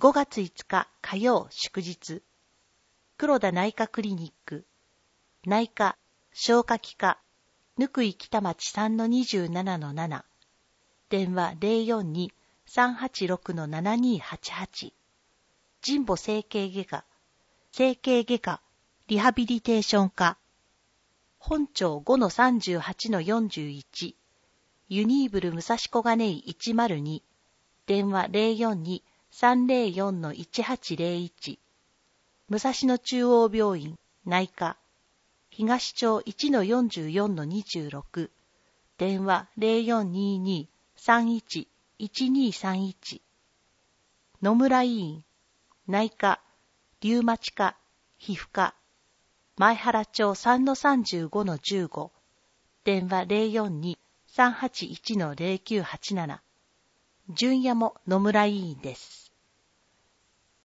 5月5日火曜祝日。黒田内科クリニック。内科、消化器科、ぬくい北町 3-27-7。電話 042-386-7288。神保整形外科、整形外科、リハビリテーション科。本町 5-38-41。ユニーブル武蔵小金井102。電話 042-304-1801。武蔵野中央病院内科。東町 1-44-26。電話 0422-31-1231。野村医院内科、リウマチ科、皮膚科。前原町 3-35-15。電話 042-381-0987。純也も野村医院です。